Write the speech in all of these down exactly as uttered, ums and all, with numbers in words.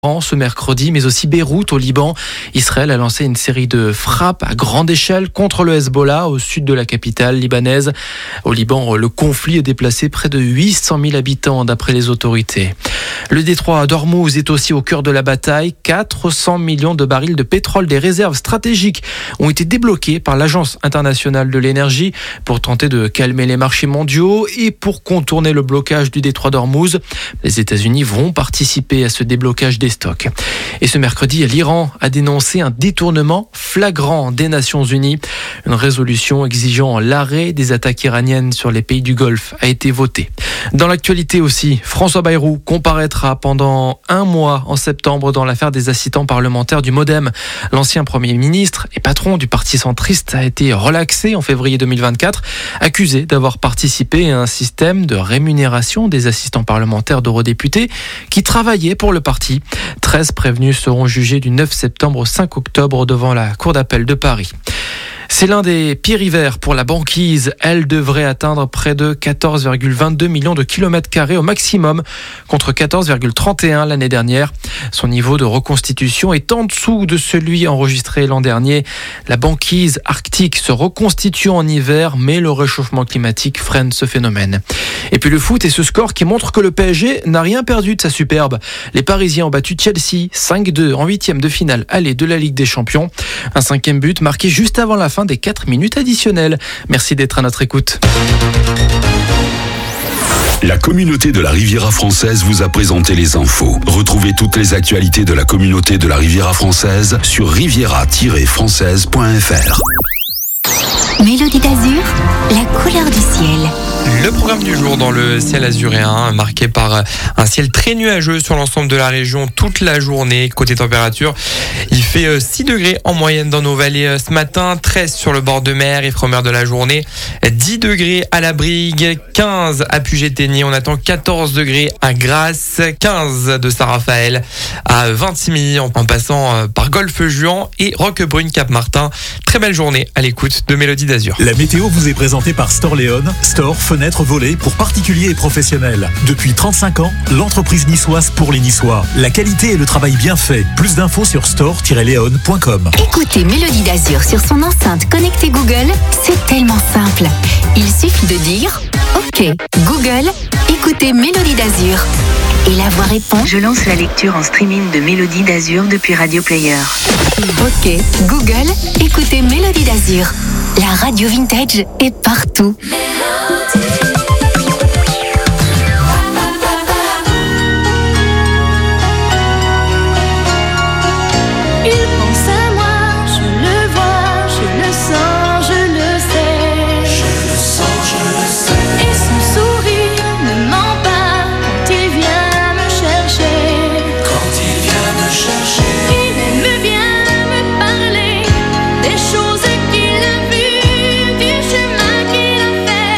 ce mercredi, mais aussi Beyrouth au Liban. Israël a lancé une série de frappes à grande échelle contre le Hezbollah au sud de la capitale libanaise. Au Liban, le conflit a déplacé près de huit cent mille habitants d'après les autorités. Le détroit d'Ormuz est aussi au cœur de la bataille. quatre cents millions de barils de pétrole des réserves stratégiques ont été débloqués par l'Agence internationale de l'énergie pour tenter de calmer les marchés mondiaux et pour contourner le blocage du détroit d'Ormuz. Les États-Unis vont participer à ce déblocage des stocks. Et ce mercredi, l'Iran a dénoncé un détournement flagrant des Nations Unies. Une résolution exigeant l'arrêt des attaques iraniennes sur les pays du Golfe a été votée. Dans l'actualité aussi, François Bayrou comparaîtra pendant un mois en septembre dans l'affaire des assistants parlementaires du MoDem. L'ancien Premier ministre et patron du parti centriste a été relaxé en février deux mille vingt-quatre, accusé d'avoir participé à un système de rémunération des assistants parlementaires d'eurodéputés qui travaillaient pour le parti. treize prévenus seront jugés du neuf septembre au cinq octobre devant la Cour d'appel de Paris. C'est l'un des pires hivers pour la banquise. Elle devrait atteindre près de quatorze virgule vingt-deux millions de kilomètres carrés au maximum, contre quatorze virgule trente et un l'année dernière. Son niveau de reconstitution est en dessous de celui enregistré l'an dernier. La banquise arctique se reconstitue en hiver, mais le réchauffement climatique freine ce phénomène. Et puis le foot et ce score qui montre que le P S G n'a rien perdu de sa superbe. Les Parisiens ont battu Chelsea cinq deux en huitième de finale aller de la Ligue des Champions. Un cinquième but marqué juste avant la fin des quatre minutes additionnelles. Merci d'être à notre écoute. La communauté de la Riviera française vous a présenté les infos. Retrouvez toutes les actualités de la communauté de la Riviera française sur riviera tiret française point f r. Mélodie d'Azur, la couleur du ciel. Le programme du jour dans le ciel azuréen, marqué par un ciel très nuageux sur l'ensemble de la région toute la journée. Côté température, il fait six degrés en moyenne dans nos vallées ce matin, treize sur le bord de mer, Ifremer de la journée, dix degrés à la Brigue, quinze à Puget-Théniers, on attend quatorze degrés à Grasse, quinze de Saint-Raphaël à Vintimille en passant par Golfe-Juan et Roquebrune-Cap-Martin. Très belle journée à l'écoute de Mélodie d'Azur. La météo vous est présentée par Storléon, store, fenêtres, volets pour particuliers et professionnels. Depuis trente-cinq ans, l'entreprise niçoise pour les Niçois. La qualité et le travail bien fait. Plus d'infos sur store tiret léon point com. Écoutez Mélodie d'Azur sur son enceinte connectée Google, c'est tellement simple. Il suffit de dire « Ok, Google, écoutez Mélodie d'Azur ». Et la voix répond « Je lance la lecture en streaming de Mélodie d'Azur depuis Radio Player ». Ok, Google, écoutez Mélodie d'Azur. La radio vintage est partout. Des choses qu'il a vues, du chemin qu'il a fait.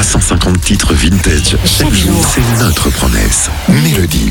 cent cinquante titres vintage. Chaque jour, c'est notre promesse. Mélodie.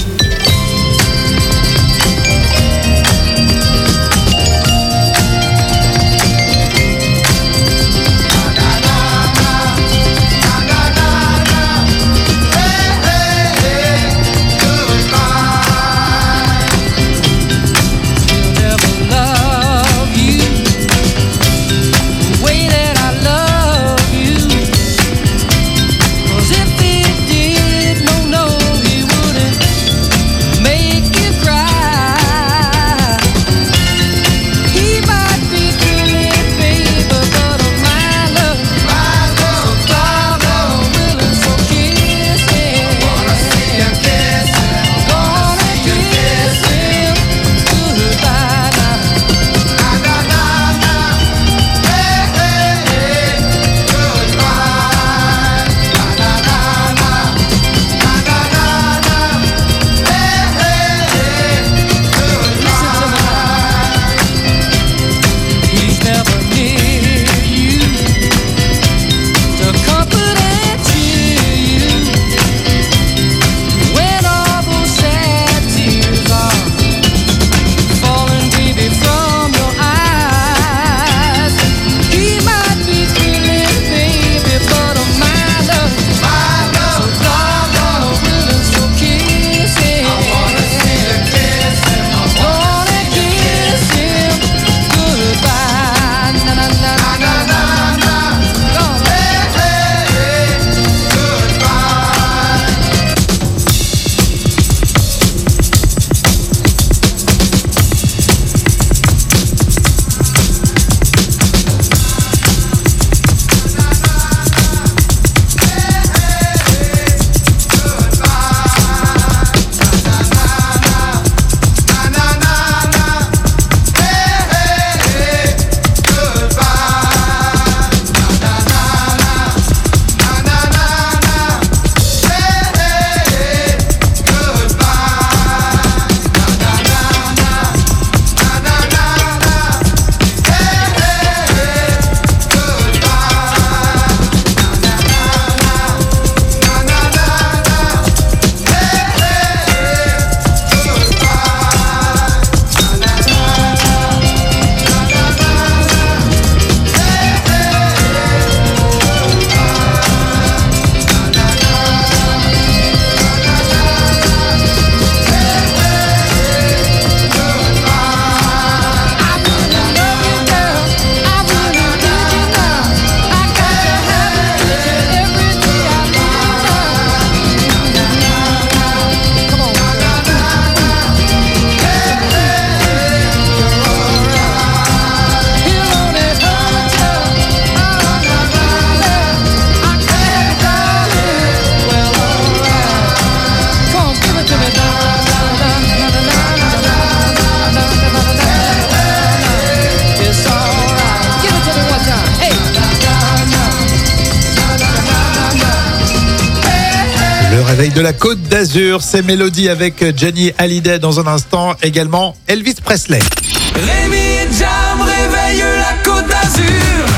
Réveil de la Côte d'Azur, c'est Mélodie avec Johnny Hallyday dans un instant, également Elvis Presley. Rémi et Jam réveille la Côte d'Azur.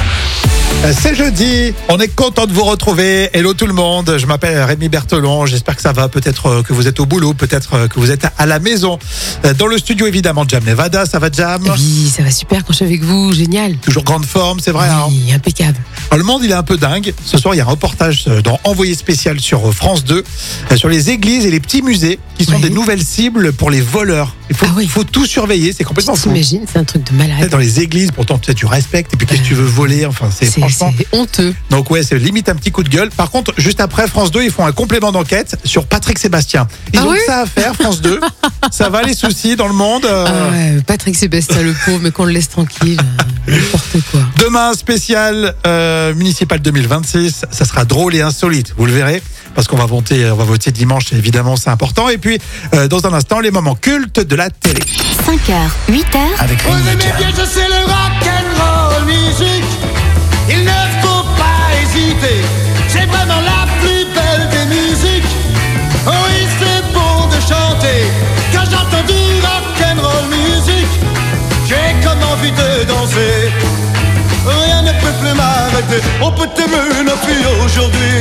C'est jeudi, on est content de vous retrouver. Hello tout le monde, je m'appelle Rémi Berthelon, j'espère que ça va, peut-être que vous êtes au boulot, peut-être que vous êtes à la maison. Dans le studio évidemment Jam Nevada, ça va Jam? Oui, ça va super quand je suis avec vous, génial. Toujours grande forme, c'est vrai. Oui, hein impeccable. Alors, le monde il est un peu dingue, ce soir il y a un reportage dans Envoyé spécial sur France deux, sur les églises et les petits musées qui sont oui. des nouvelles cibles pour les voleurs. Il faut, ah oui. faut tout surveiller, c'est complètement fou. T'imagines, c'est un truc de malade. Dans les églises, pourtant tu respectes, et puis qu'est-ce que tu veux voler, enfin c'est, c'est franchement... C'est honteux. Donc ouais, c'est limite un petit coup de gueule. Par contre, juste après, France deux, ils font un complément d'enquête sur Patrick Sébastien. Ils ah ont oui ça à faire, France deux. Ça va les soucis dans le monde. Euh... Ah ouais, Patrick Sébastien, le pauvre, mais qu'on le laisse tranquille. N'importe quoi. Demain, spécial euh, municipal deux mille vingt-six. Ça sera drôle et insolite, vous le verrez. Parce qu'on va voter, on va voter dimanche, évidemment, c'est important. Et puis, euh, dans un instant, les moments cultes de la télé. cinq heures, huit heures. Avec Vous aimez bien, je sais le rock'n'roll music. Il ne faut pas hésiter. C'est vraiment la plus belle des musiques. Oh oui, c'est bon de chanter. Quand j'entends du rock'n'roll music, j'ai comme envie de danser. Rien ne peut plus m'arrêter. On peut t'aimer une fille aujourd'hui.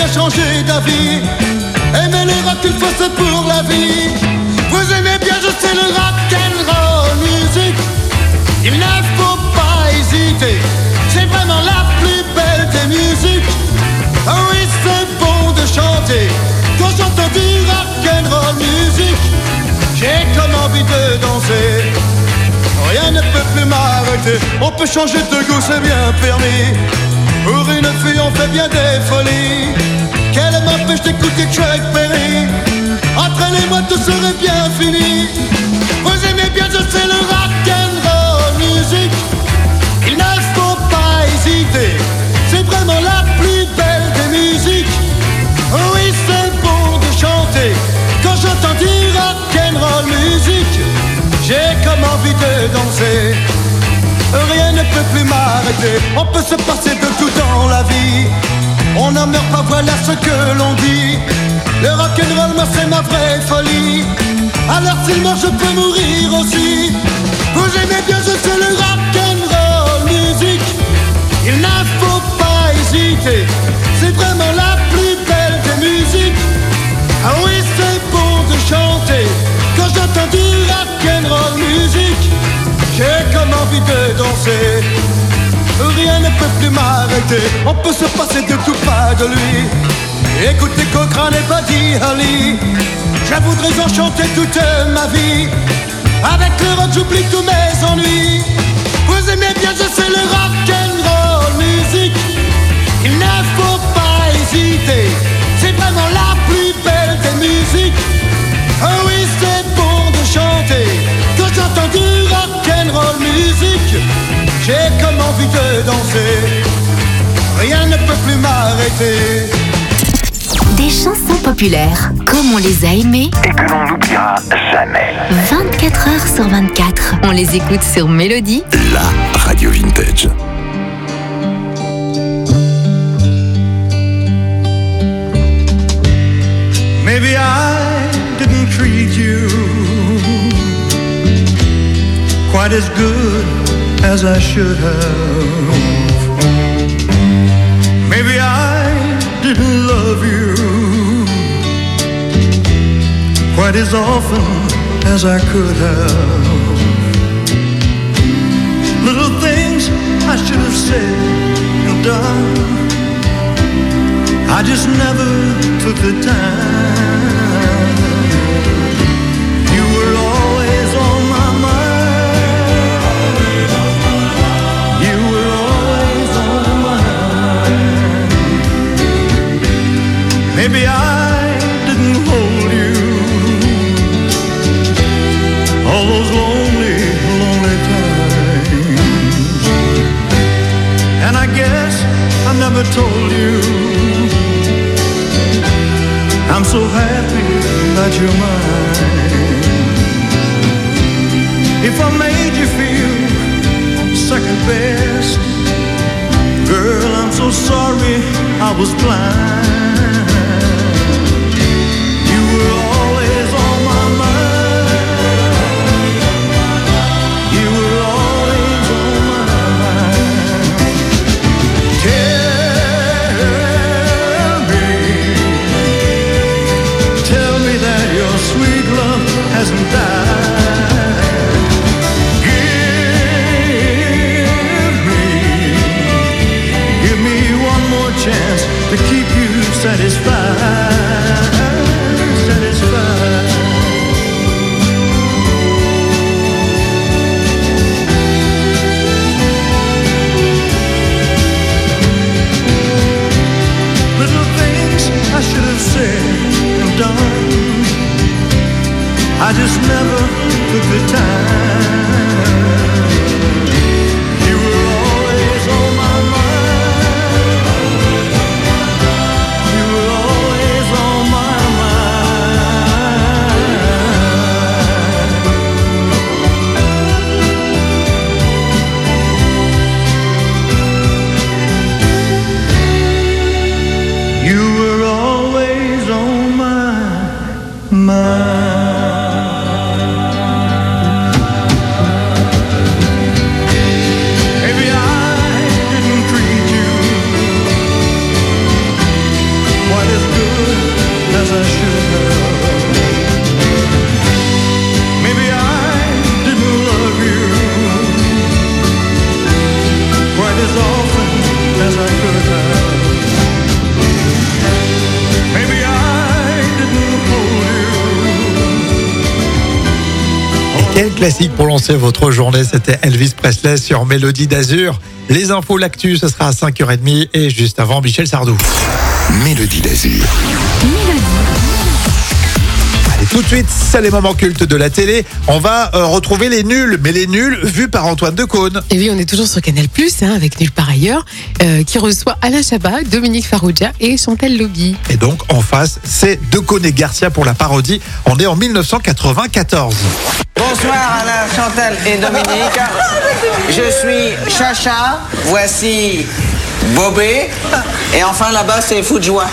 bien changer d'avis. Aimez le rock, il faut c'est pour la vie. Vous aimez bien, je sais, le rock'n'roll music. Il ne faut pas hésiter, c'est vraiment la plus belle des musiques. Oh oui, c'est bon de chanter quand j'entends du rock'n'roll music. J'ai comme envie de danser, rien ne peut plus m'arrêter. On peut changer de goût, c'est bien permis. Pour une fille, on fait bien des folies. Qu'elle m'empêche d'écouter Chuck Berry. Entraînez-moi, tout serait bien fini. Vous aimez bien, je sais, le rock'n'roll music. Il ne faut pas hésiter, c'est vraiment la plus belle des musiques. Oh oui, c'est bon de chanter quand j'entends du rock'n'roll music. J'ai comme envie de danser, rien ne peut plus m'arrêter. On peut se passer de tout dans la vie, on n'en meurt pas, voilà ce que l'on dit. Le rock'n'roll, moi c'est ma vraie folie. Alors s'il meurt, je peux mourir aussi. Vous aimez bien, je sais, le rock'n'roll music. Il ne faut pas hésiter, c'est vraiment la plus belle des musiques. Ah oui, c'est bon de chanter quand j'entends du rock'n'roll music. J'ai comme envie de danser, rien ne peut plus m'arrêter. On peut se passer de tout pas de lui. Écoutez Cochrane et Buddy Holly, je voudrais en chanter toute ma vie. Avec le rock j'oublie tous mes ennuis. Vous aimez bien, je sais, le rock'n'roll music. Il ne faut pas hésiter, c'est vraiment la plus belle des musiques. Oh oui, c'est bon de chanter quand j'entends du rock'n'roll music. J'ai comme envie de danser, rien ne peut plus m'arrêter. Des chansons populaires, comme on les a aimées et que l'on n'oubliera jamais. vingt-quatre heures sur vingt-quatre, on les écoute sur Mélodie, la radio vintage. Maybe I didn't treat you quite as good as I should have. Maybe I didn't love you quite as often as I could have. Little things I should have said and done, I just never took the time. You were always on my mind. You were always on my mind. Maybe I didn't hold you all those lonely, lonely times. And I guess I never told you I'm so happy that you're mine. If I made you feel second best, girl, I'm so sorry I was blind. You were always on my mind. You were always on my mind. Tell me that your sweet love hasn't died. Give me, give me one more chance to keep you Quel classique pour lancer votre journée, c'était Elvis Presley sur Mélodie d'Azur. Les infos, l'actu, ce sera à cinq heures trente et juste avant, Michel Sardou. Mélodie d'Azur. Allez, tout de suite, c'est les moments cultes de la télé. On va euh, retrouver les nuls, mais les nuls vus par Antoine Decaune. Et oui, on est toujours sur Canal+, hein, avec Nulle part ailleurs, euh, qui reçoit Alain Chabat, Dominique Farrugia et Chantal Lobby. Et donc, en face, c'est Decaune et Garcia pour la parodie. On est en dix-neuf cent quatre-vingt-quatorze. Bonsoir Alain, Chantal et Dominique. Je suis Chacha, voici Bobé, et enfin là-bas c'est Fou de joie.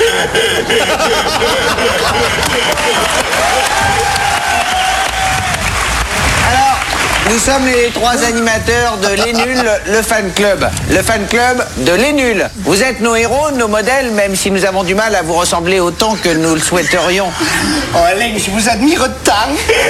Alors, nous sommes les trois animateurs de Les Nuls, le fan club. Le fan club de Les Nuls. Vous êtes nos héros, nos modèles, même si nous avons du mal à vous ressembler autant que nous le souhaiterions. Oh Alain, je vous admire tant.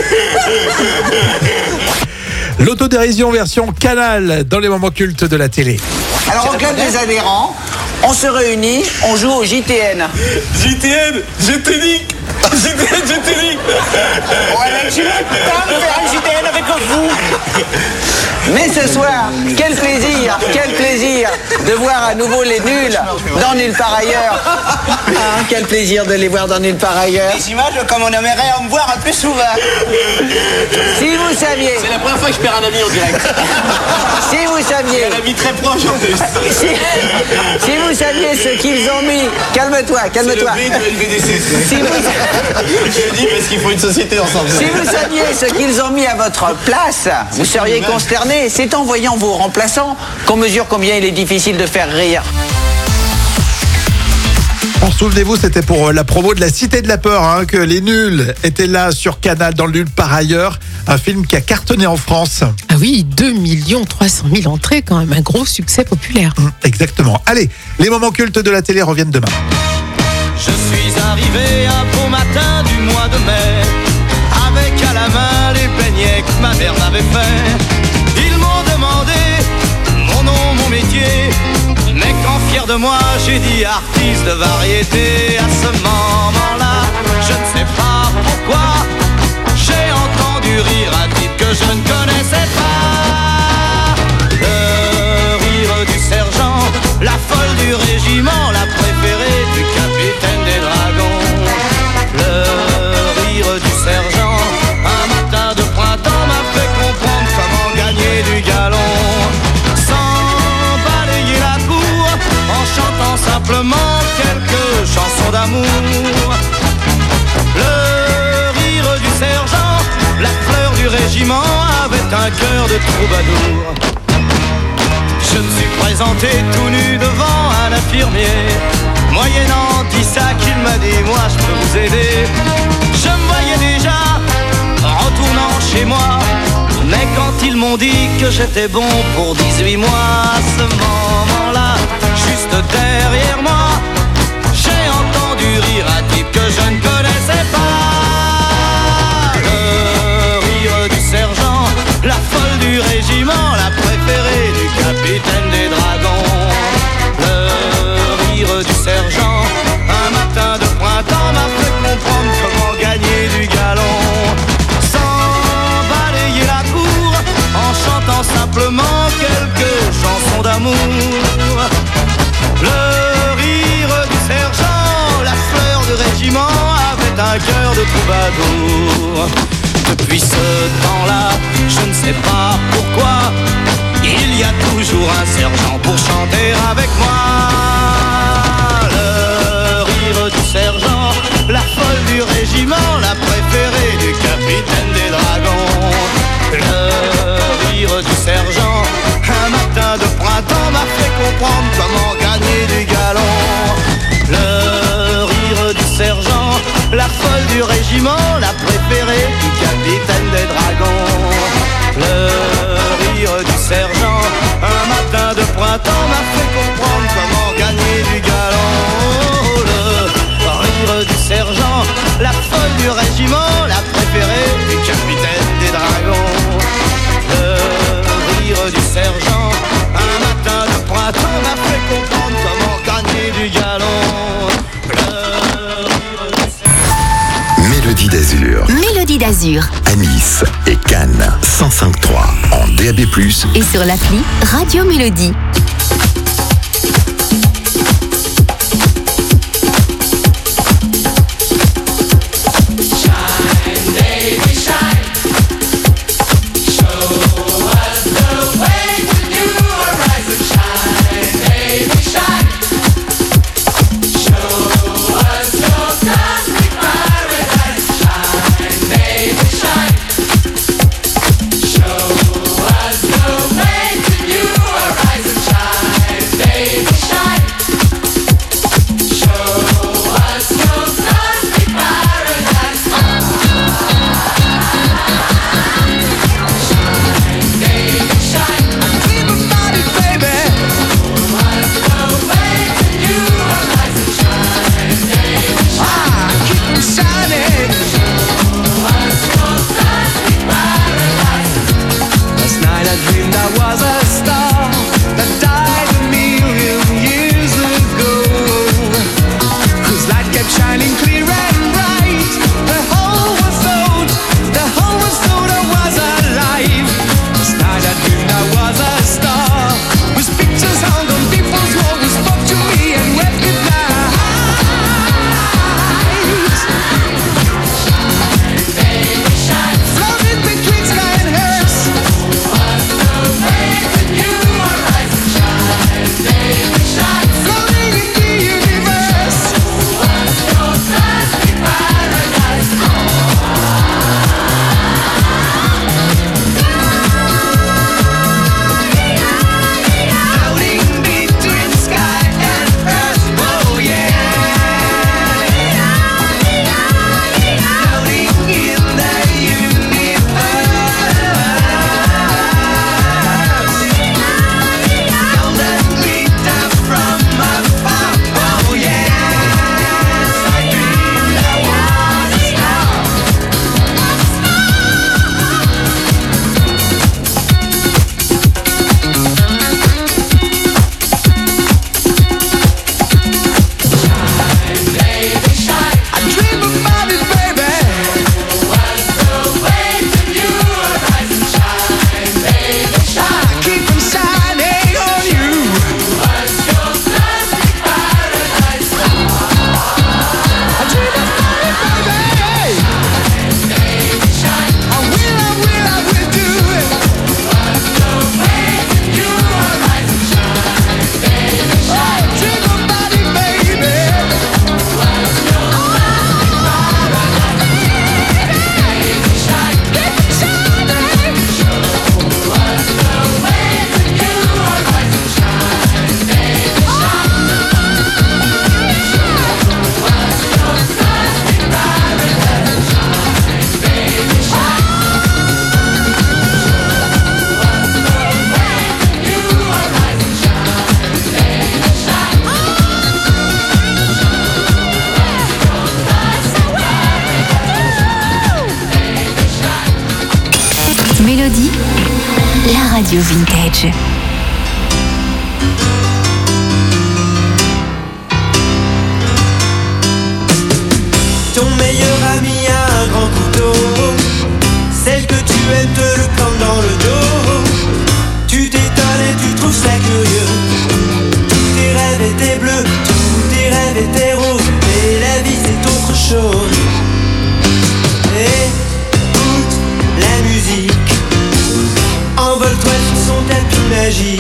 L'autodérision version Canal dans les moments cultes de la télé. Alors au club des adhérents, on se réunit, on joue au J T N. J T N, je te nique. J T N, je te nique. Oh Alain, je veux tant faire un J T N avec vous. Mais ce soir, quel plaisir, quel plaisir de voir à nouveau les nuls dans Nulle part ailleurs. Ah, quel plaisir de les voir dans Nulle part ailleurs. Des images comme on aimerait en me voir un peu souvent. Si vous saviez, C'est la première fois que je perds un ami en direct. si vous saviez, Un ami très proche en plus. si, si vous saviez ce qu'ils ont mis, calme-toi, calme-toi. Le B de L V D C. Si vous, Je le dis parce qu'il faut une société ensemble. si vous saviez ce qu'ils ont mis à votre place, vous seriez consterné. C'est en voyant vos remplaçants qu'on mesure combien il est difficile de faire rire. En souvenez-vous, c'était pour la promo de La Cité de la Peur hein, que les nuls étaient là sur Canal dans le Nulle part ailleurs. Un film qui a cartonné en France. Ah oui, deux millions trois cent mille entrées, quand même, un gros succès populaire. Hum, exactement. Allez, les moments cultes de la télé reviennent demain. Je suis arrivé un beau matin du mois de mai, avec à la main les beignets que ma mère m'avait fait. Ils m'ont demandé mon nom, mon métier, mais quand fier de moi j'ai dit artiste de variété. À ce moment-là, je ne sais pas pourquoi, j'ai entendu rire un type que je ne connaissais pas. Le rire du sergent, la folle du régiment, la préférée du capitaine des dragons. Le rire du sergent, un matin de printemps m'a fait comprendre comment gagner du galon. Sans balayer la cour, en chantant simplement quelques chansons d'amour. Le rire du sergent, la fleur du régiment, avait un cœur de troubadour. Je me suis présenté tout nu devant un infirmier, moyennant dix sacs, il m'a dit moi je peux vous aider. Je me voyais déjà retournant chez moi, mais quand ils m'ont dit que j'étais bon pour dix-huit mois, à ce moment-là, juste derrière moi, j'ai entendu rire un type que je ne connaissais pas. Le rire du sergent, la folle du régiment, la préférée du capitaine des dragons. Le rire du sergent, un matin de printemps m'a fait comprendre comment gagner du galon. Sans balayer la cour, en chantant simplement quelques chansons d'amour. Le rire du sergent, la fleur du régiment, avait un cœur de troubadour. Depuis ce temps-là, je ne sais pas pourquoi, il y a toujours un sergent pour chanter avec moi. Le rire du sergent, la folle du régiment, la préférée du capitaine des dragons. Le rire du sergent, un matin de printemps m'a fait comprendre comment gagner du galon. Le rire du sergent, la folle du régiment, la préférée du capitaine des dragons. Le rire du sergent, un matin de printemps m'a fait comprendre comment gagner du galon. Le rire du sergent, la folle du régiment, la préférée du capitaine des dragons. Le rire du sergent, un matin de printemps m'a fait comprendre comment gagner du galon. Le rire du sergent. Mélodie d'Azur. Mélodie d'Azur. À Nice et Cannes. D A B plus, et sur l'appli Radio Mélodie. Mélodie, la radio vintage. Ton meilleur ami a un grand couteau, celle que tu aimes te le plante dans le dos. Tu t'étonnes et tu trouves ça curieux. Tous tes rêves étaient bleus, tous tes rêves étaient roses, mais la vie c'est autre chose. Écoute la musique, envole-toi sur son tapis magique.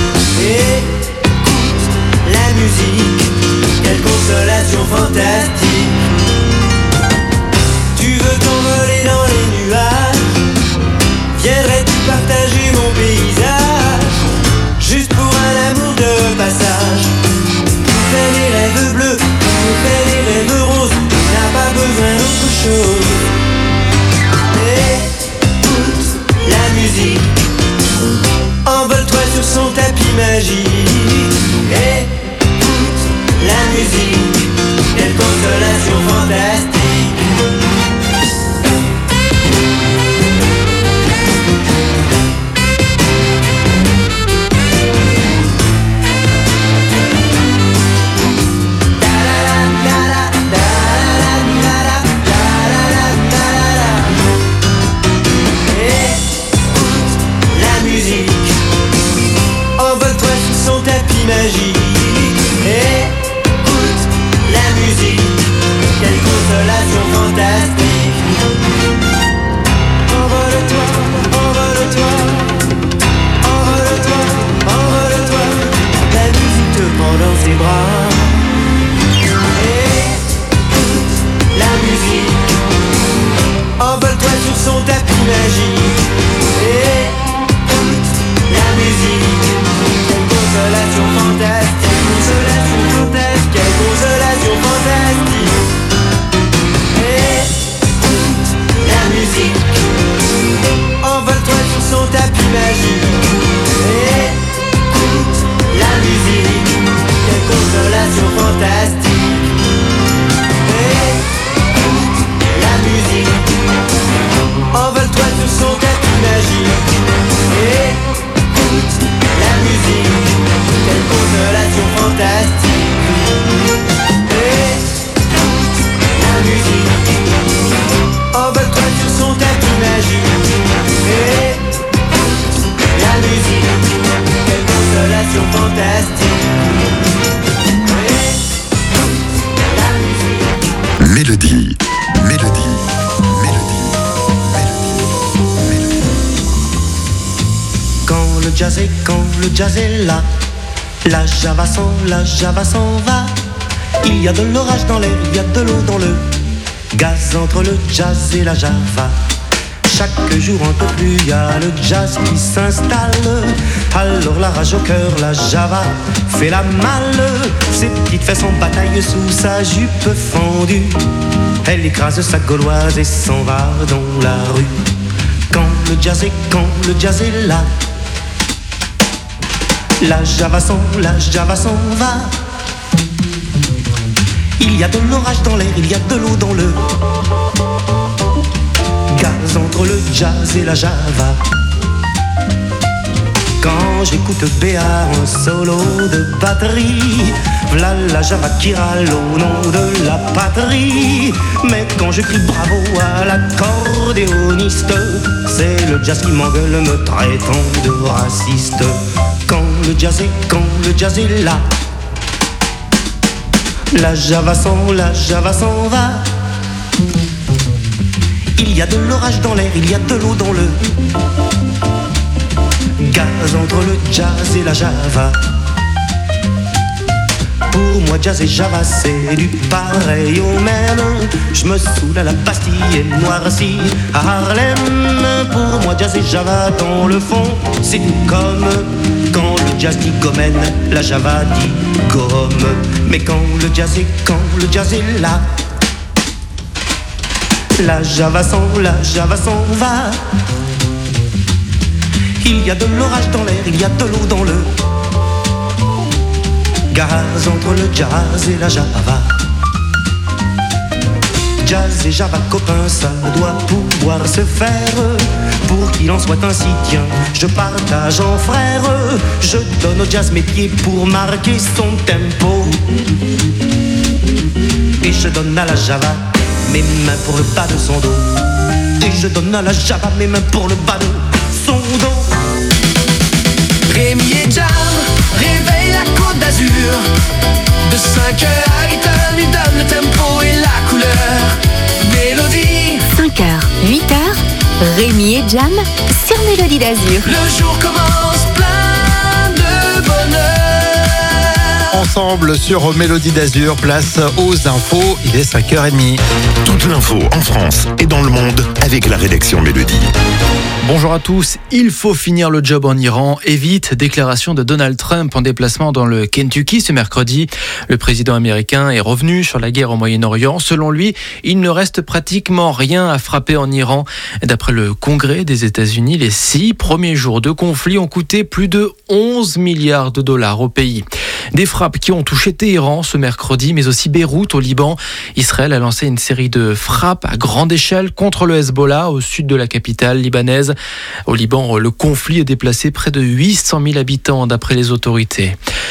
Écoute la musique, quelle consolation fantastique. Tu veux t'envoler dans les nuages, viendrais-tu partager mon paysage, juste pour un amour de passage. Pour faire des rêves bleus, pour faire des rêves roses, on n'a pas besoin d'autre chose. Écoute la musique, envole-toi sur son tapis magique. Écoute la musique, quelle consolation fantastique. magique. Écoute la musique, quelle consolation fantastique. Envole-toi, envole-toi, envole-toi, envole-toi. La musique te prend dans ses bras. Écoute la musique, envole-toi sur son tapis magique. Écoute la musique, quelle consolation fantastique, consolation fantastique, quelle consolation fantastique. Écoute la musique, envole-toi sur son tapis magique. Écoute la musique, quelle consolation fantastique. Écoute la musique, envole-toi sur son tapis magique. Écoute la musique, quelle consolation fantastique. Écoute la musique, envole-toi sur son tapis magique. Écoute la musique, quelle consolation fantastique. Écoute la musique. Mélodie, mélodie, mélodie, mélodie. Quand le jazz est, quand le jazz est là, la java s'en, la java s'en va. Il y a de l'orage dans l'air, il y a de l'eau dans le gaz entre le jazz et la java. Chaque jour un peu plus, il y a le jazz qui s'installe. Alors la rage au cœur, la java fait la malle. Ses petites fesses en bataille sous sa jupe fendue. Elle écrase sa gauloise et s'en va dans la rue. Quand le jazz est, quand le jazz est là, la java s'en, la java s'en va. Il y a de l'orage dans l'air, il y a de l'eau dans le gaz entre le jazz et la java. Quand j'écoute Béa un solo de batterie, v'là la java qui râle au nom de la patrie. Mais quand je crie bravo à l'accordéoniste, c'est le jazz qui m'engueule me traitant de raciste. Quand le jazz est, quand le jazz est là, la java s'en, la java s'en va. Il y a de l'orage dans l'air, il y a de l'eau dans le gaz entre le jazz et la java. Pour moi jazz et java c'est du pareil au même. Je me saoule à la Bastille et noirci à Harlem. Pour moi jazz et java dans le fond c'est tout comme quand le jazz dit gomène, la java dit gomme. Mais quand le jazz est, quand le jazz est là, la java s'en, la java s'en va. Il y a de l'orage dans l'air, il y a de l'eau dans le gaz entre le jazz et la java. Jazz et java copains, ça doit pouvoir se faire. Pour qu'il en soit ainsi, tiens, je partage en frère. Je donne au jazz mes pieds pour marquer son tempo. Et je donne à la java mes mains pour le bas de son dos. Et je donne à la java mes mains pour le bas de son dos. Rémi et Jam, réveille la Côte d'Azur. De cinq heures à huit heures, lui donne le tempo et la couleur. Mélodie. cinq heures, huit heures, Rémi et Jam sur Mélodie d'Azur. Le jour commence plein de bonheur. Ensemble sur Mélodie d'Azur, place aux infos, il est cinq heures trente. Toute l'info en France et dans le monde avec la rédaction Mélodie. Bonjour à tous. Il faut finir le job en Iran et vite. Déclaration de Donald Trump en déplacement dans le Kentucky ce mercredi. Le président américain est revenu sur la guerre au Moyen-Orient. Selon lui, il ne reste pratiquement rien à frapper en Iran. D'après le Congrès des États-Unis, les six premiers jours de conflit ont coûté plus de onze milliards de dollars au pays. Des frappes qui ont touché Téhéran ce mercredi, mais aussi Beyrouth au Liban. Israël a lancé une série de frappes à grande échelle contre le Hezbollah au sud de la capitale libanaise. Au Liban, le conflit a déplacé près de huit cent mille habitants d'après les autorités.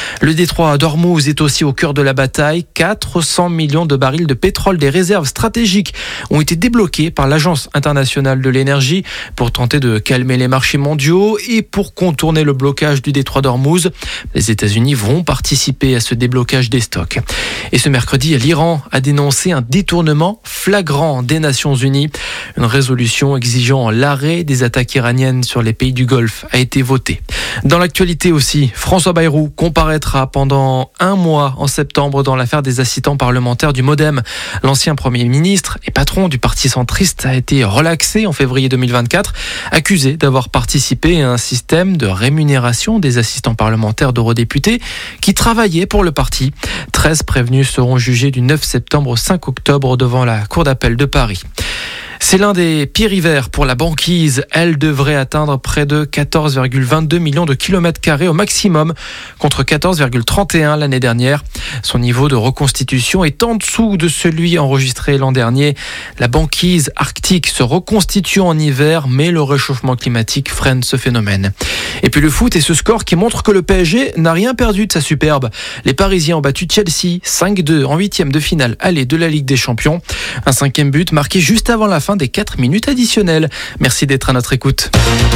Le détroit d'Ormuz est aussi au cœur de la bataille. quatre cents millions de barils de pétrole des réserves stratégiques ont été débloqués par l'Agence internationale de l'énergie pour tenter de calmer les marchés mondiaux et pour contourner le blocage du détroit d'Ormuz. Les États-Unis vont participer à ce déblocage des stocks. Et ce mercredi, l'Iran a dénoncé un détournement flagrant des Nations Unies. Une résolution exigeant l'arrêt des attaques iraniennes sur les pays du Golfe a été votée. Dans l'actualité aussi, François Bayrou comparaîtra pendant un mois en septembre dans l'affaire des assistants parlementaires du MoDem. L'ancien Premier ministre et patron du parti centriste a été relaxé en février deux mille vingt-quatre, accusé d'avoir participé à un système de rémunération des assistants parlementaires d'eurodéputés qui travaillaient pour le parti. treize prévenus seront jugés du neuf septembre au cinq octobre devant la Cour d'appel de Paris. C'est l'un des pires hivers pour la banquise. Elle devrait atteindre près de quatorze virgule vingt-deux millions de kilomètres carrés au maximum, contre quatorze virgule trente et un l'année dernière. Son niveau de reconstitution est en dessous de celui enregistré l'an dernier. La banquise arctique se reconstitue en hiver, mais le réchauffement climatique freine ce phénomène. Et puis le foot et ce score qui montre que le P S G n'a rien perdu de sa superbe. Les Parisiens ont battu Chelsea cinq deux en huitième de finale aller de la Ligue des Champions. Un cinquième but marqué juste avant la fin des quatre minutes additionnelles. Merci d'être à notre écoute.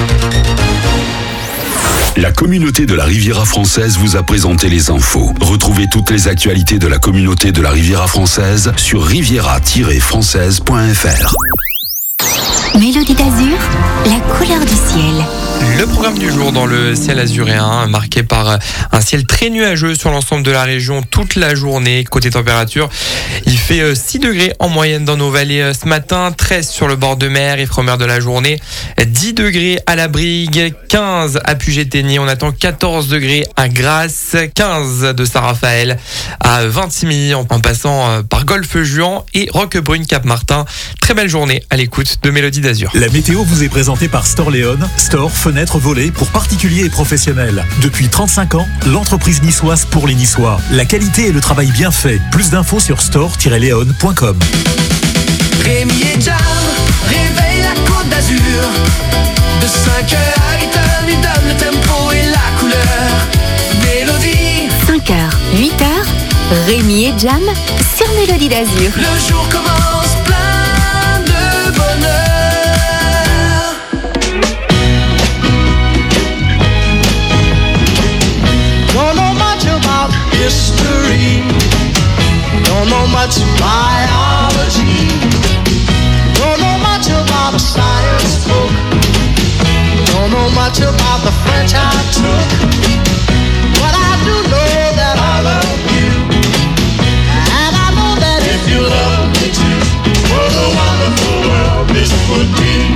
La communauté de la Riviera française vous a présenté les infos. Retrouvez toutes les actualités de la communauté de la Riviera française sur riviera tiret française point f r. Mélodie d'Azur, la couleur du ciel. Le programme du jour dans le ciel azuréen, marqué par un ciel très nuageux sur l'ensemble de la région toute la journée. Côté température, il fait six degrés en moyenne dans nos vallées ce matin, treize sur le bord de mer et première de la journée, dix degrés à la Brigue, quinze à Puget-Théniers, on attend quatorze degrés à Grasse, quinze de Saint-Raphaël à Vintimille en passant par Golfe-Juan et Roquebrune-Cap-Martin. Très belle journée à l'écoute de Mélodie d'Azur. La météo vous est présentée par Storléon. Store, fenêtres, volets pour particuliers et professionnels. Depuis trente-cinq ans, l'entreprise niçoise pour les Niçois. La qualité et le travail bien fait. Plus d'infos sur store tiret léon point com. Rémi et Jam, réveille la Côte d'Azur. De cinq heures à huit heures, lui donne le tempo et la couleur. Mélodie. cinq heures, huit heures, Rémi et Jam sur Mélodie d'Azur. Le jour commence plein de bonheur. Don't know much about history. Don't know much biology. Don't know much about a science book. Don't know much about the French I took. But I do know that I love you. And I know that if you love me too, what a wonderful world this would be.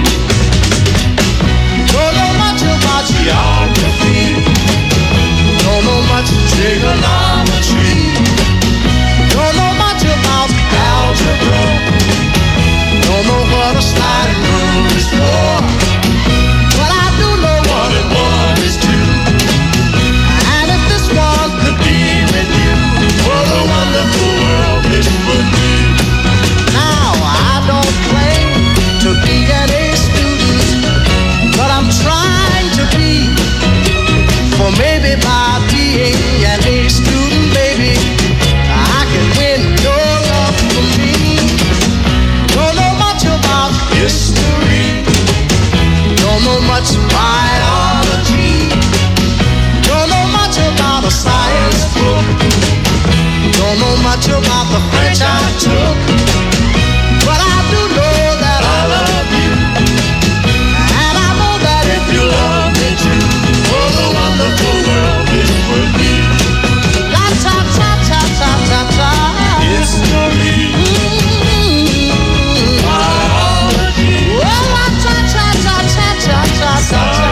Don't know much about geography. Don't know much trigonometry. Don't know much about algebra. Don't know what a sliding rule is for. But I do know one and one is two. And if this one could be with you, what a wonderful world this would be. Now I don't claim to be an A student, but I'm trying to be. For maybe by being an A student, baby, I can win your love for me. Don't know much about history. Don't know much biology. Don't know much about a science book. Don't know much about the French I took. But I do know that I love you. And I know that if you love me too, what a wonderful world this would be. La ta ta ta ta ta ta. History. Mm-hmm. Biology. Well, la ta ta ta ta ta ta ta ta.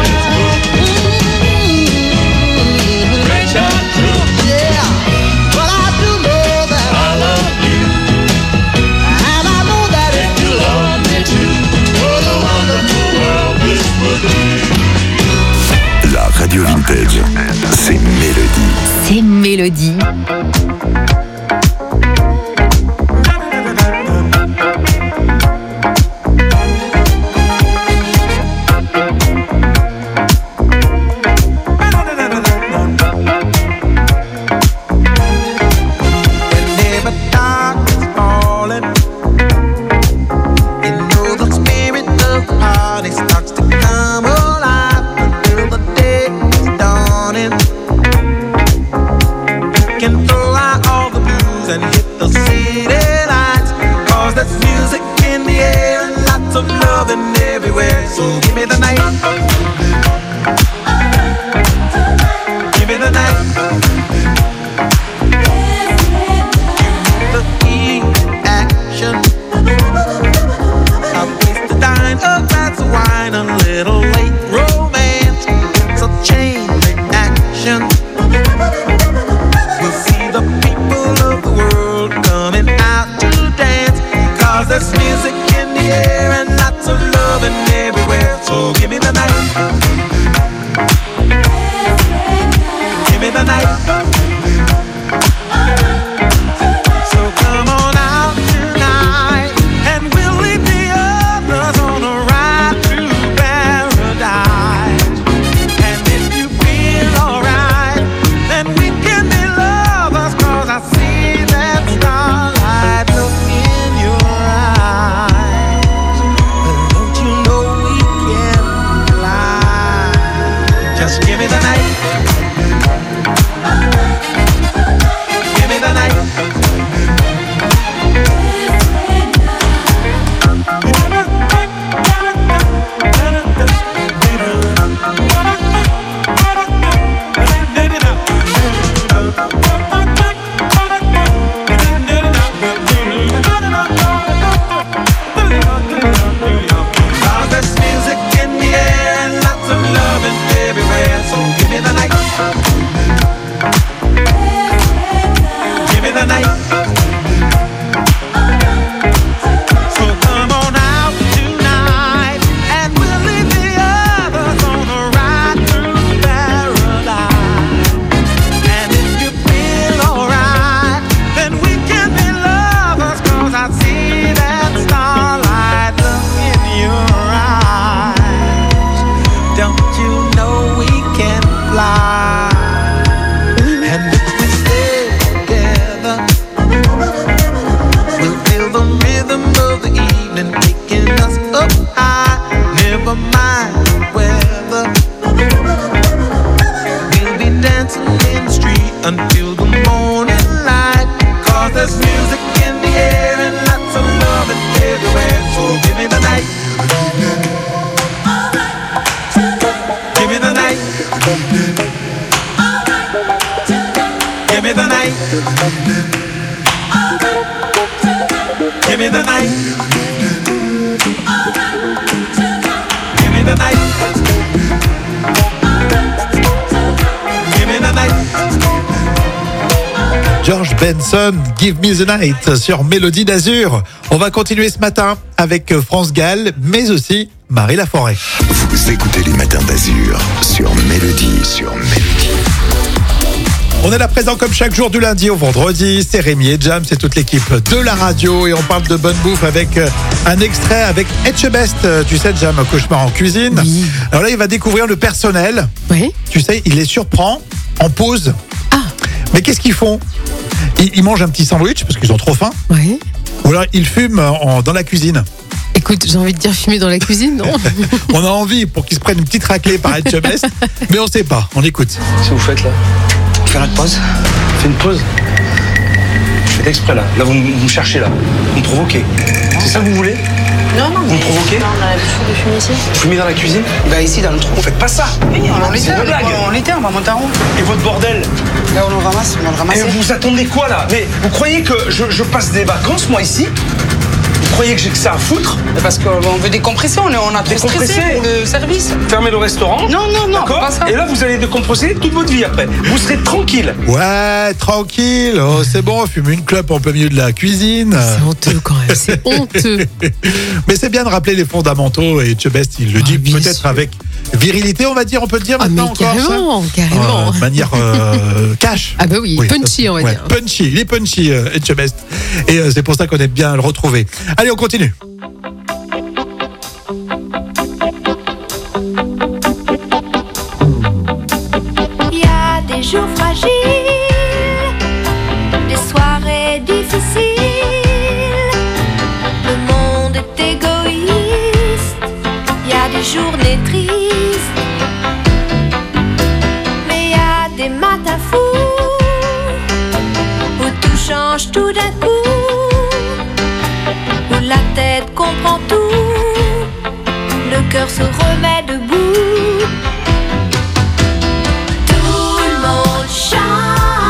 Mm-hmm. French I took. Yeah. But I do know that I love you. And I know that if you love me too, what a wonderful world this would be. La radio vintage, c'est Mélodie. C'est Mélodie. Just give me the night. Give me the night. Until the morning light, 'cause there's music in the air and lots of love everywhere. So give me the night. Give me the night. Give me the night. Give me the night. Give me the night. Give me the night. George Benson, Give Me the Night sur Mélodie d'Azur. On va continuer ce matin avec France Gall, mais aussi Marie Laforêt. Vous écoutez les matins d'Azur sur Mélodie, sur Mélodie. On est là présent comme chaque jour du lundi au vendredi. C'est Rémi et Jam, c'est toute l'équipe de la radio et on parle de bonne bouffe avec un extrait avec Etchebest. Tu sais, Jam, un cauchemar en cuisine. Oui. Alors là, il va découvrir le personnel. Oui. Tu sais, il les surprend en pause. Ah. Mais qu'est-ce qu'ils font? ils, ils mangent un petit sandwich parce qu'ils ont trop faim. Oui. Ou alors ils fument en, dans la cuisine. Écoute, j'ai envie de dire fumer dans la cuisine, non? On a envie pour qu'ils se prennent une petite raclée par Etchebest, mais on sait pas. On écoute. Qu'est-ce que vous faites là? Faire notre pause. Fais une pause. Je fais exprès là. Là, vous, m- vous me cherchez là. Vous me provoquez. C'est ça que vous voulez? Non, non, Vous me provoquez? on a l'habitude de fumer ici. Fumer dans la cuisine? Bah ici, dans le trou. Vous faites pas ça. Oui, on en C'est était, une blague. on était, on va monter en haut. Et votre bordel? Là, on le ramasse, on va le ramasser. Mais vous attendez quoi là? Mais vous croyez que je, je passe des vacances moi ici? Vous croyez que j'ai que ça à foutre? Parce qu'on veut décompresser, on, est, on a trop stressé Décompresser? pour le service. Fermez le restaurant? Non, non, non, D'accord. pas ça. Et là, vous allez décompresser toute votre vie après. Vous serez tranquille. Ouais, tranquille. Oh, c'est bon, fume une clope en plein milieu de la cuisine. C'est honteux quand même, c'est honteux. Mais c'est bien de rappeler les fondamentaux et Etchebest, il le Ah, dit bien peut-être sûr. avec virilité, on va dire, on peut le dire Ah, mais maintenant encore. carrément, ça carrément. Euh, de manière euh, cash. Ah bah oui, punchy, on va Ouais, dire. Punchy, il est punchy, euh, Etchebest. Et euh, c'est pour ça qu'on aime bien le retrouver. Allez, on continue. Il y a des jours fragiles, des soirées difficiles. Le monde est égoïste, il y a des journées tristes. Mais il y a des matins fous, où tout change tout d'un coup, où la tête comprend tout, le cœur se remet debout. Tout le monde chante.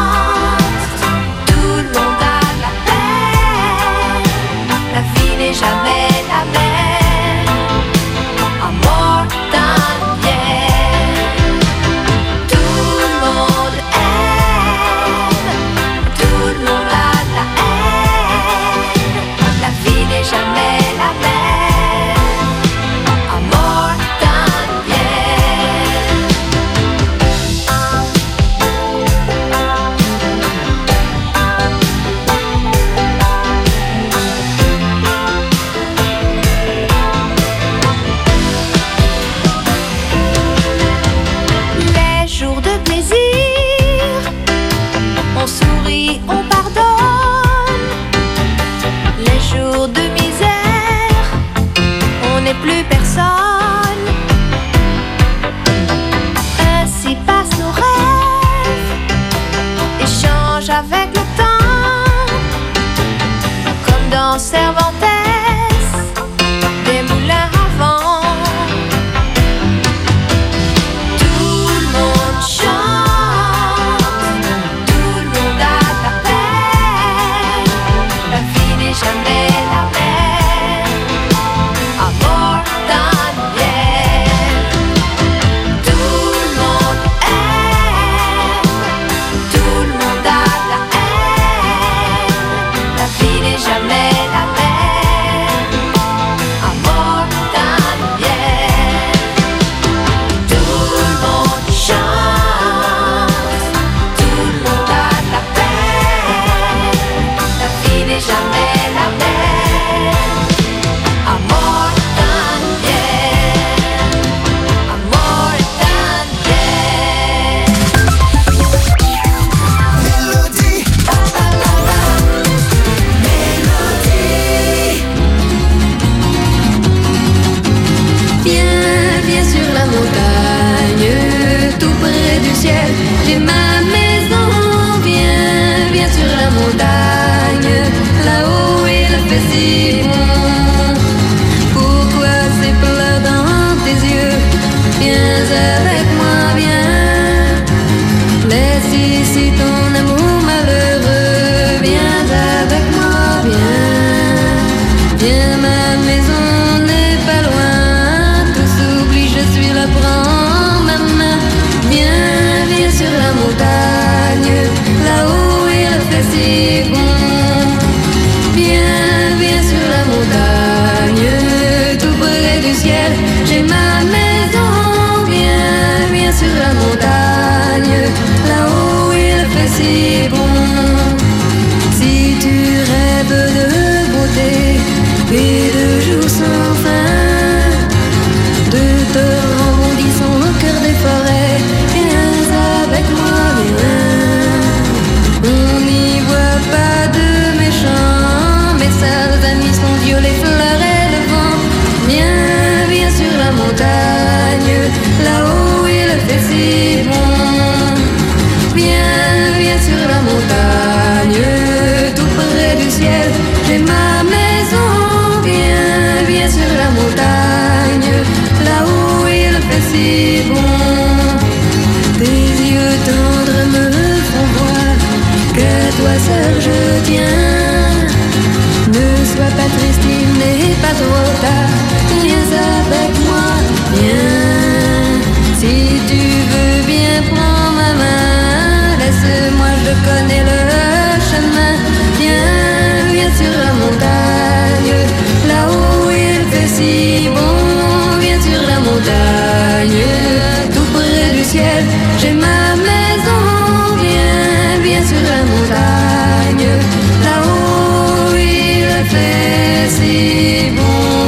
sœur, je tiens. Ne sois pas triste, il n'est pas trop tard. Viens avec moi, viens. Si tu veux bien, prends ma main. Laisse-moi, je connais le chemin. Viens, viens sur la montagne, là où il fait si bon. Viens sur la montagne, tout près du ciel, j'ai ma maison. Viens, viens sur la montagne, là où il fait si bon.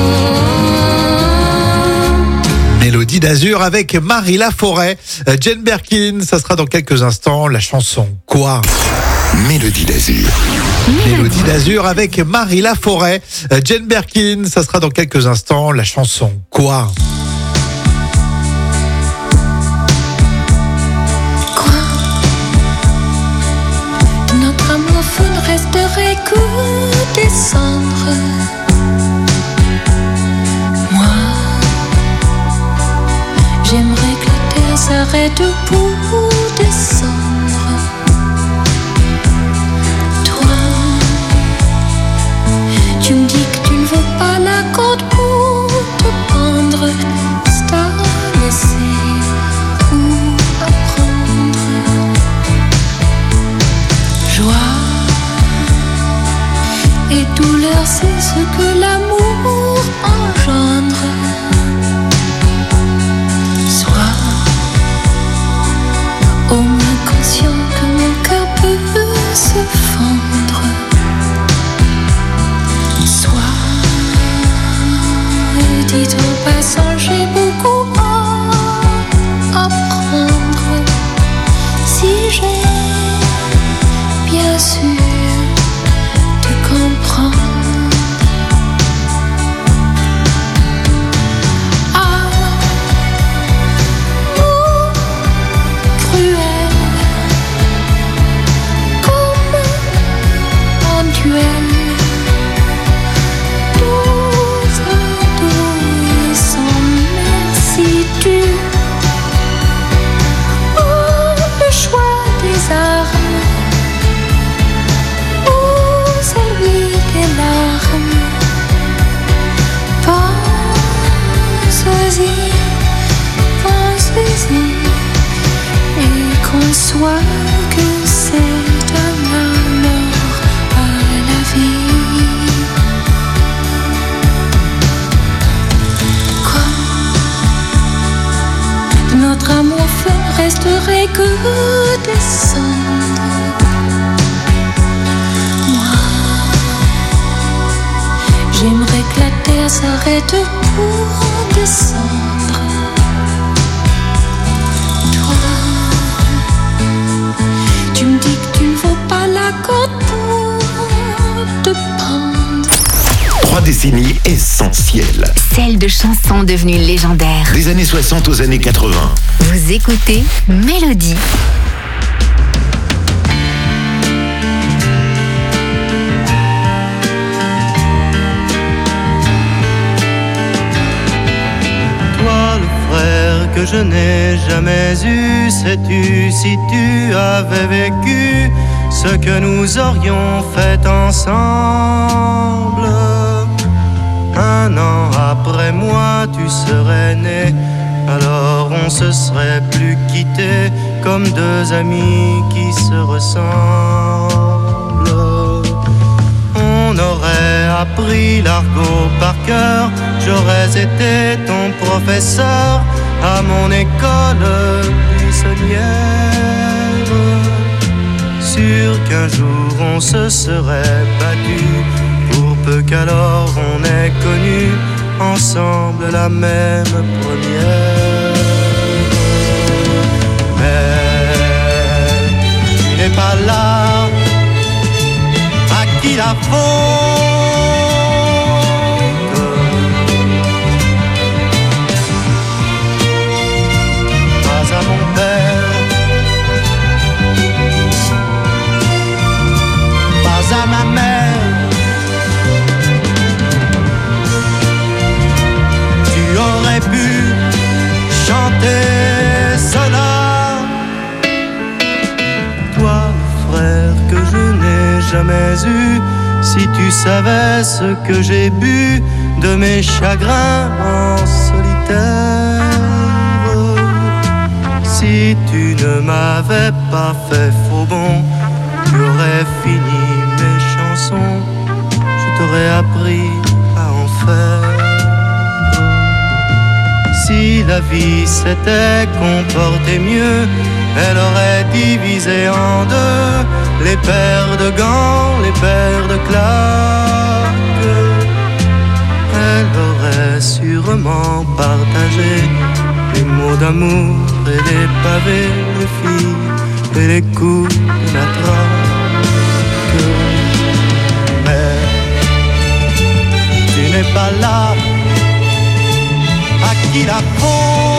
Mélodie d'Azur avec Marie Laforêt, euh, Jane Birkin, ça sera dans quelques instants la chanson Quoi. Mélodie d'Azur. Mélodie d'Azur avec Marie Laforêt, euh, Jane Birkin, ça sera dans quelques instants la chanson Quoi. Notre amour fou ne resterait que des cendres. Moi, j'aimerais que la terre s'arrête pour descendre. Toi, tu me dis que tu ne veux pas la corde pour te pendre. C'est à laisser ou à prendre. Joie et douleur, c'est ce que l'amour engendre. Sois au moins conscient que mon cœur peut se fendre. Sois, et dites en passant, j'ai beaucoup à apprendre. Si j'ai bien sûr de comprendre. Ah, oh, cruel, comme un duel. Douce, douce, sans merci tu. Oh, le choix des armes. Oh, celui des larmes. Pensez-y, pensez-y, et conçois que c'est un amour à la vie. Quoi? Notre amour feu resterait que des cendres. Moi, j'aimerais que la terre s'arrête pour descendre. Toi, tu me dis que tu ne vaux pas la corde pour te pendre. Trois décennies essentielles. Celle de chansons devenues légendaires. Des années soixante aux années quatre-vingts. Vous écoutez Mélodie. Toi, le frère que je n'ai jamais eu, sais-tu si tu avais vécu ce que nous aurions fait ensemble? Un an après moi, tu serais né, alors on se serait plus quittés comme deux amis qui se ressemblent. On aurait appris l'argot par cœur, j'aurais été ton professeur à mon école buissonnière. Sûr qu'un jour on se serait battu, pour peu qu'alors on ait connu ensemble la même première. Mais tu n'es pas là, à qui la faute? Pas à mon père, pas à ma mère. Tu aurais pu chanter cela. Toi, frère que je n'ai jamais eu. Si tu savais ce que j'ai bu de mes chagrins en solitaire. Si tu ne m'avais pas fait faux bon, tu aurais fini mes chansons, je t'aurais appris à en faire. Si la vie s'était comportée mieux, elle aurait divisé en deux les paires de gants, les paires de claques. Elle aurait sûrement partagé les mots d'amour et les pavés, les filles et les coups de la traque. Mais tu n'es pas là, à qui la faute?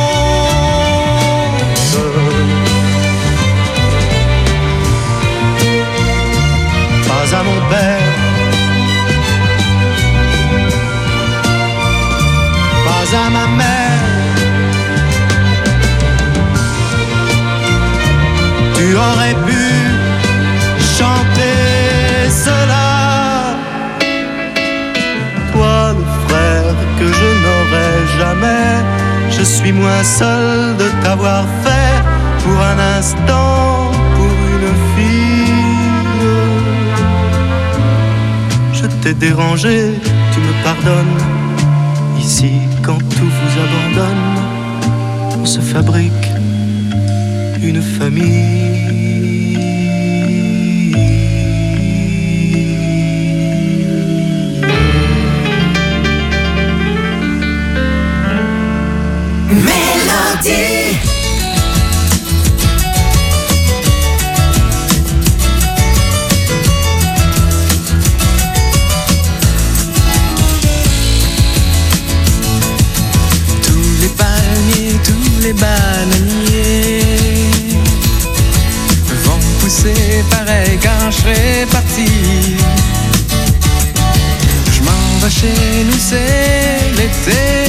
Pas à mon père, pas à ma mère. Tu aurais pu chanter cela, toi le frère que je n'aurai jamais. Je suis moins seul de t'avoir fait pour un instant, pour une fille. Je t'ai dérangé, tu me pardonnes. Ici, quand tout vous abandonne, on se fabrique une famille. Mélodie. Tous les palmiers, tous les bananiers vont pousser pareil quand je serai parti. Je m'en vais chez nous, c'est l'été.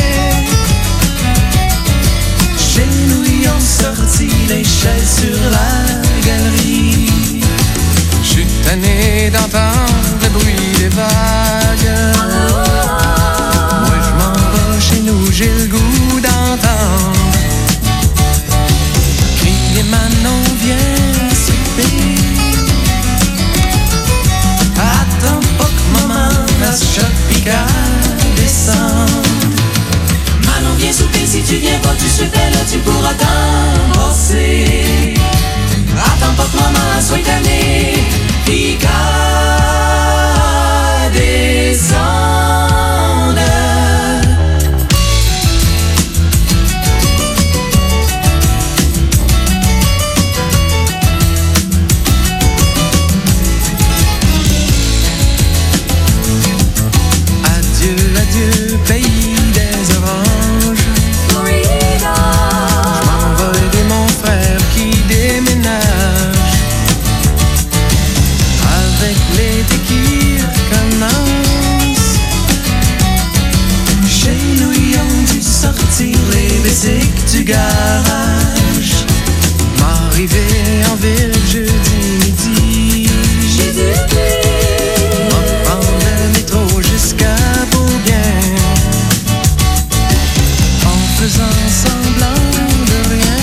Chez nous, ils ont sorti les chaises sur la galerie. Je suis tanné d'entendre le bruit des vagues. Moi, je m'en vais chez nous, j'ai le goût d'entendre crier Manon, viens souper. Attends pas que maman fasse choc à descendre. Manon, viens souper, si tu viens pas, tu souhaitais là, tu pourras t'embrasser. Attends pas que maman soit tannée, pis qu'à descendre. Adieu, adieu, pays des oranges. Je m'envole aider mon frère qui déménage. Avec l'été qui recommence. Chez nous, ils ont dû sortir les bicycles du garage. M'arriver en ville jeudi midi. M'en prendre le métro jusqu'à Beaubien. En faisant semblant de rien.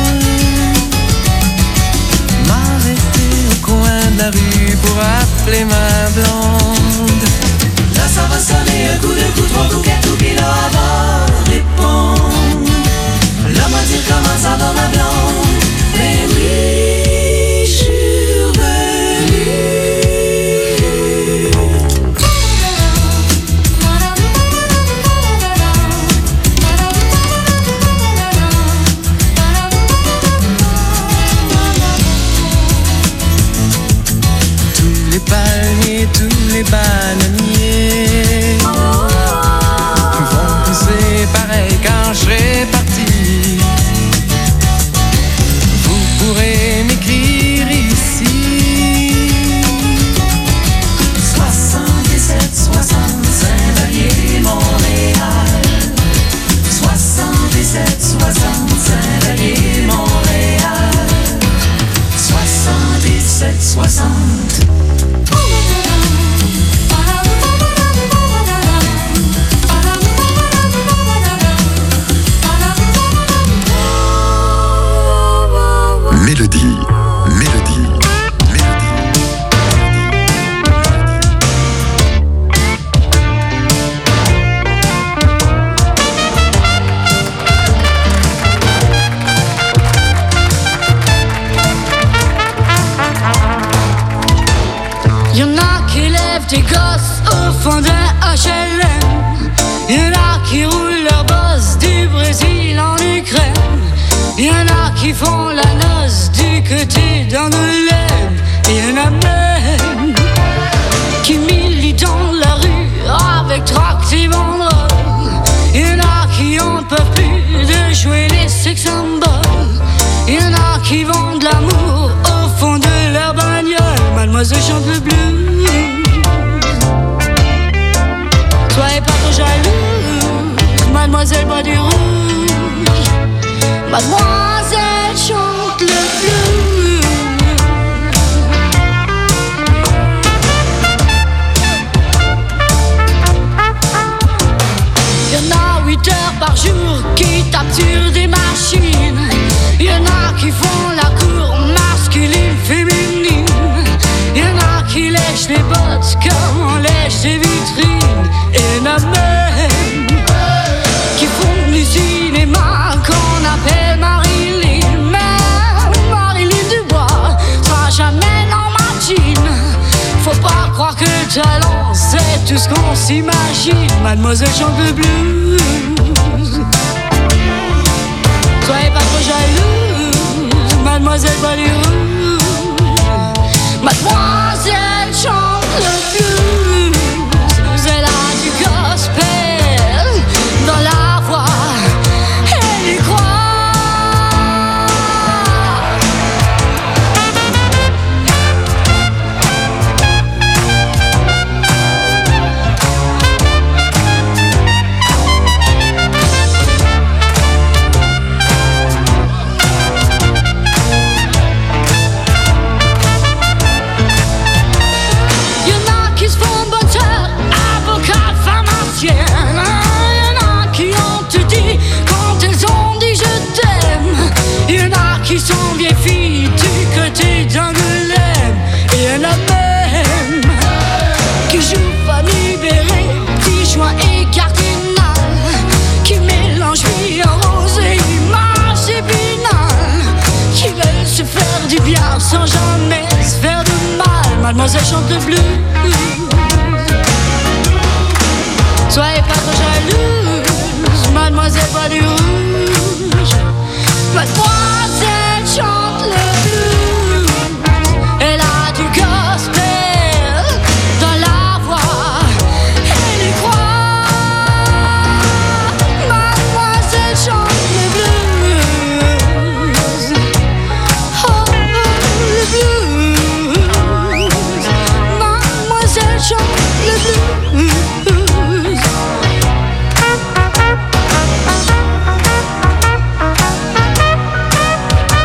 M'arrêter au coin de la rue pour appeler ma blonde. Là ça va sonner un coup, deux coups, trois coups, quatre coups, puis là avant répondre. Là m'a dire comment ça va ma blonde. Mais oui, je suis revenue. Tous les palmiers, tous les bananiers vont pousser pareil quand je serai parti. Vous pourrez m'écrire ici soixante-dix-sept soixante-cinq Valier Montréal. Soixante-dix-sept soixante-cinq Valier Montréal. Soixante-dix-sept soixante Mélodie. Mélodie. Y'en a qui lèvent des gosses au fond d'un H L M. Y'en a qui roulent leur boss du Brésil en Ukraine. Y'en a qui font la noce du côté d'Angoulême. Y'en a même qui militent dans la rue avec tract et banderoles. Y'en a qui en peuvent plus de jouer les sex symboles. Y'en a qui vendent l'amour au fond de leur bagnole. Mademoiselle chante le blues. Soyez pas trop jalouse, mademoiselle boit du rouge. Mademoiselle chante le blues. Y'en a huit heures par jour qui tapent sur des machines. Y'en a qui font la cour masculine, féminine. Y'en a qui lèchent les bottes comme on lèche des vitrines. Et y'en a même qui font du cinéma qu'on appelle Marilyn. Mais Marilyn Dubois sera jamais dans ma jean. Faut pas croire que le talent c'est tout ce qu'on s'imagine. Mademoiselle chante le blues. Soyez pas trop jalouse, mademoiselle boit du rouge. Mademoiselle chante le blues. Elle a du gospel dans la voix. Elle y croit. Qui sont vieilles filles du côté d'Angoulême. Et y'en a même qui jouent Fanny Béré, petit joint et cardinal, qui mélangent vie en rose et image épinal, qui veulent se faire du bien sans jamais se faire de mal. Mademoiselle chante le blues.